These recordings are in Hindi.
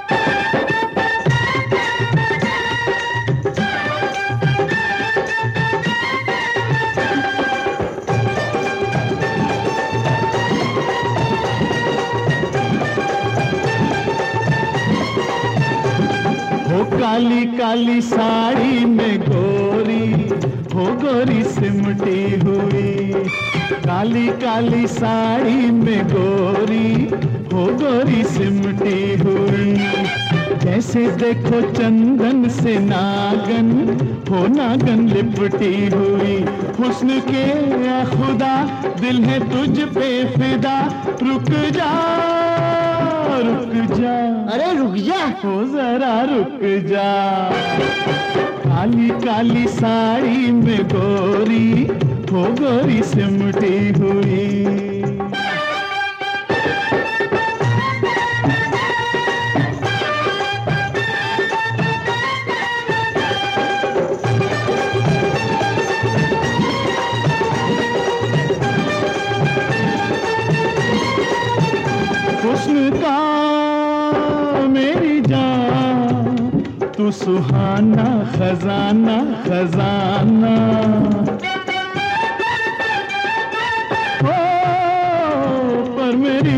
हो काली काली साड़ी में गोरी, हो गोरी सिमटी हुई। काली काली साड़ी में गोरी, हो गोरी सिमटी हुई। जैसे देखो चंदन से नागन, हो नागन लिपटी हुई। हुस्न के ए खुदा दिल है तुझ पे फिदा, रुक जा रुक जा। अरे रुक जा, हो जरा रुक जा। काली काली साड़ी में गोरी, हो गोरी सिमटी हुई। हुस्न का मेरी जान, तू सुहाना खजाना खजाना। ओ पर मेरी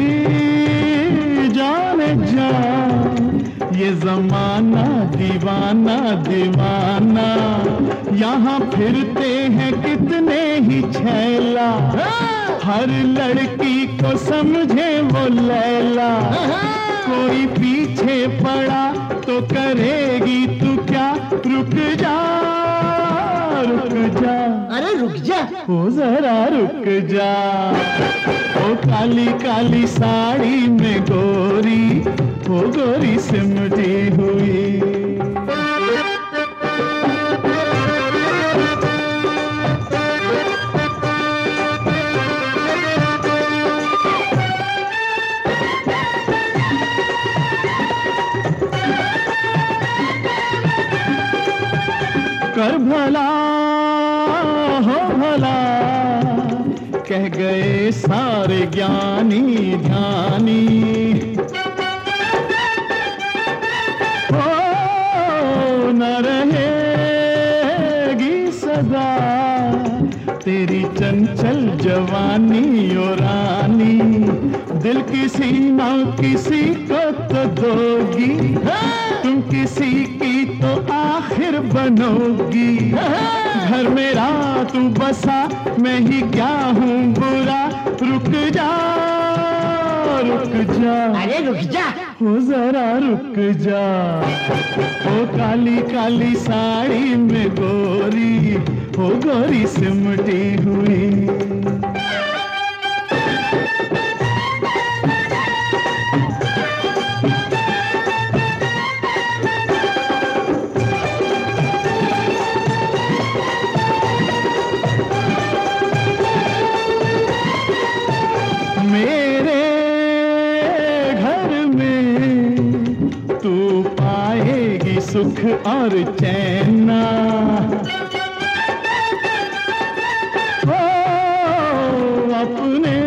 जाने जान, ये जमाना दीवाना दीवाना। यहाँ फिरते हैं कितने ही छैला, हर लड़की को समझे वो लैला। कोई पीछे पड़ा तो करेगी तू क्या, रुक जा रुक जा। अरे रुक जा, हो जरा रुक जा। ओ काली काली साड़ी में गोरी, हो गोरी सिमटी हुई। कर भला हो भला, कह गए सारे ज्ञानी ध्यानी। हो न रहेगी सदा तेरी चंचल जवानी ओ रानी। दिल किसी ना किसी को तो दोगी, तुम किसी की तो आखिर बनोगी। घर मेरा तू बसा, मैं ही क्या हूँ बुरा, रुक जा रुक जा। अरे रुक जा, हो जरा रुक जा। ओ काली काली साड़ी में गोरी, हो गोरी सिमटी हुई। मेरे घर में तू पाएगी सुख और चैन। ओ अपने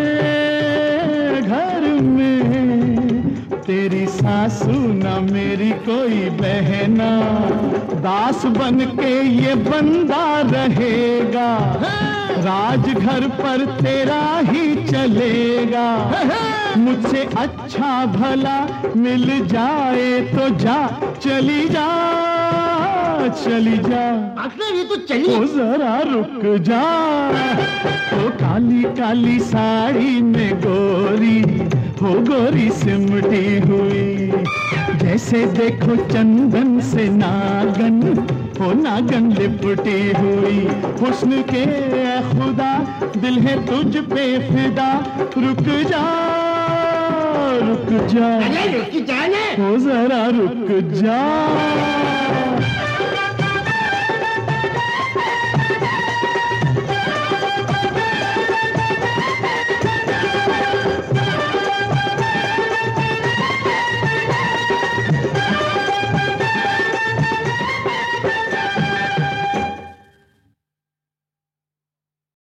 घर में तेरी सासू न मेरी कोई बहना। दास बन के ये बंदा रहेगा, राजघर पर तेरा ही चलेगा। मुझसे अच्छा भला मिल जाए तो जा, चली जा चली जा। आखिर ये तो चली। ओ जरा रुक जा। ओ काली काली साड़ी में गोरी, हो गोरी सिमटी हुई। जैसे देखो चंदन से नागन, हो नागन लिपटी हुई। हुस्न के ए खुदा दिल है तुझ पे फिदा, रुक जा रुक जा। अरे रुक जा ना। हो जरा रुक जा।